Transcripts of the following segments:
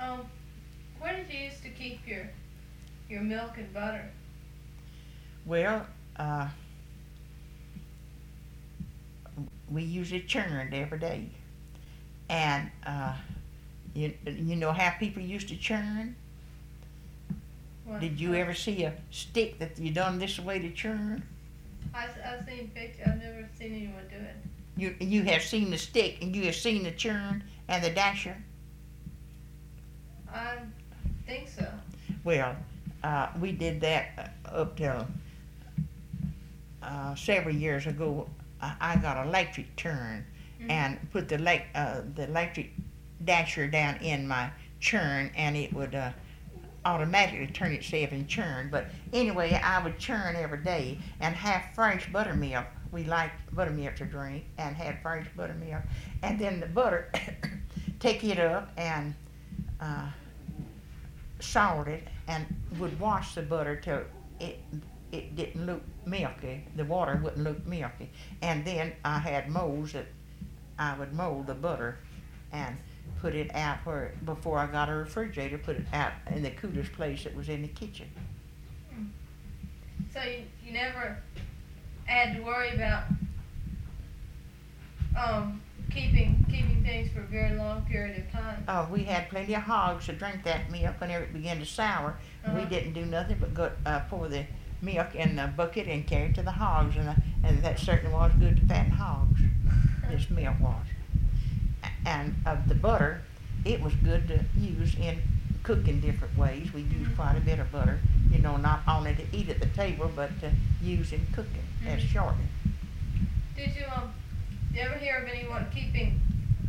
Um, where did you used to keep your milk and butter? Well, we usually churned every day. And you know how people used to churn? What? Did you ever see a stick that you done this way to churn? I've seen pictures. I've never seen anyone do it. You have seen the stick and you have seen the churn and the dasher? I think so. Well, we did that up till several years ago. I got an electric churn and put the electric dasher down in my churn, and it would automatically turn itself and churn. But anyway, I would churn every day and have fresh buttermilk. We liked buttermilk to drink and had fresh buttermilk. And then the butter, take it up and salt it and would wash the butter till it didn't look milky. The water wouldn't look milky. And then I had molds that I would mold the butter and put it out where, before I got a refrigerator, put it out in the coolest place that was in the kitchen. So you never had to worry about keeping things for a very long period of time. Oh, we had plenty of hogs to drink that milk whenever it began to sour. We didn't do nothing but go pour the milk in the bucket and carry it to the hogs, and that certainly was good to fatten hogs. This milk was. And of the butter, it was good to use in cooking different ways. We used quite a bit of butter, you know, not only to eat at the table, but to use in cooking as shortening. Did you ever hear of anyone keeping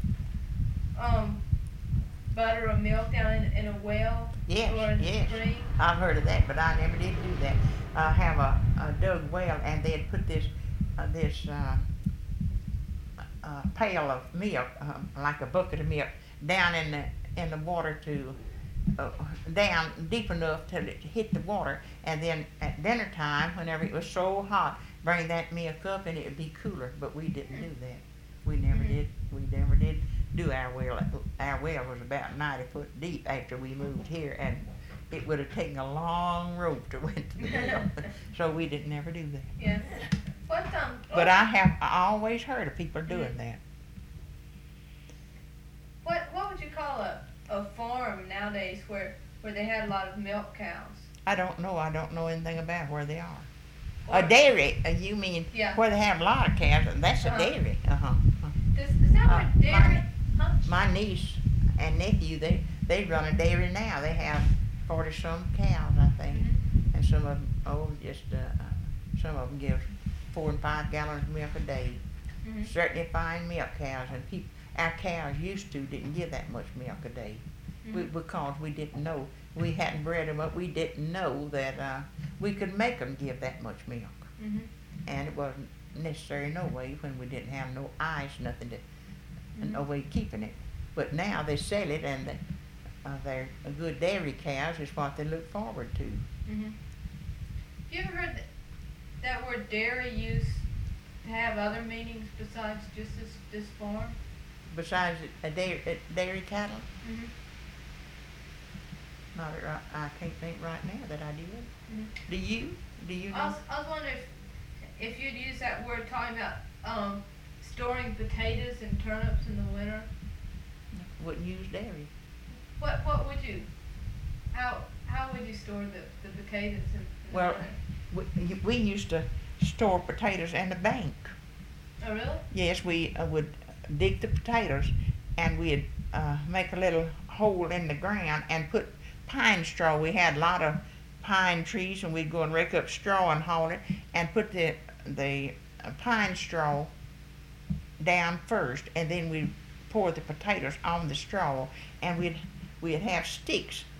butter or milk down in a well or in a spring? I've heard of that, but I never did do that. I have a dug well, and they'd put this pail of milk, like a bucket of milk, down in the water to down deep enough till it hit the water, and then at dinner time, whenever it was so hot, bring that milk up and it would be cooler. But we didn't do that. We never did. We never did do our well. Our well was about 90 foot deep after we moved here, and it would have taken a long rope to went to the well. So we didn't never do that. Yeah. But I always heard of people doing that. What would you call a farm nowadays where they had a lot of milk cows? I don't know. I don't know anything about where they are. A dairy? You mean where they have a lot of cows? That's a dairy. Is that where dairy? My niece and nephew, they run a dairy now. They have 40 some cows, I think, and some of them some of them give 4 and 5 gallons of milk a day. Certainly fine milk cows, and our cows didn't give that much milk a day, because we didn't know. We hadn't bred them up. We didn't know that we could make them give that much milk, and it wasn't necessary no way when we didn't have no ice, nothing no way of keeping it. But now they sell it, and they're good dairy cows is what they look forward to. Have you ever heard that word dairy used to have other meanings besides just this farm? Besides dairy cattle? Not I can't think right now that I did. Do you? Do you know? I was wondering if you'd use that word talking about storing potatoes and turnips in the winter. Wouldn't use dairy. What would you? How would you store the potatoes in the winter? We used to store potatoes in the bank. Oh, really? Yes, we would dig the potatoes, and we'd make a little hole in the ground and put pine straw. We had a lot of pine trees, and we'd go and rake up straw and haul it, and put the pine straw down first, and then we'd pour the potatoes on the straw, and we'd have sticks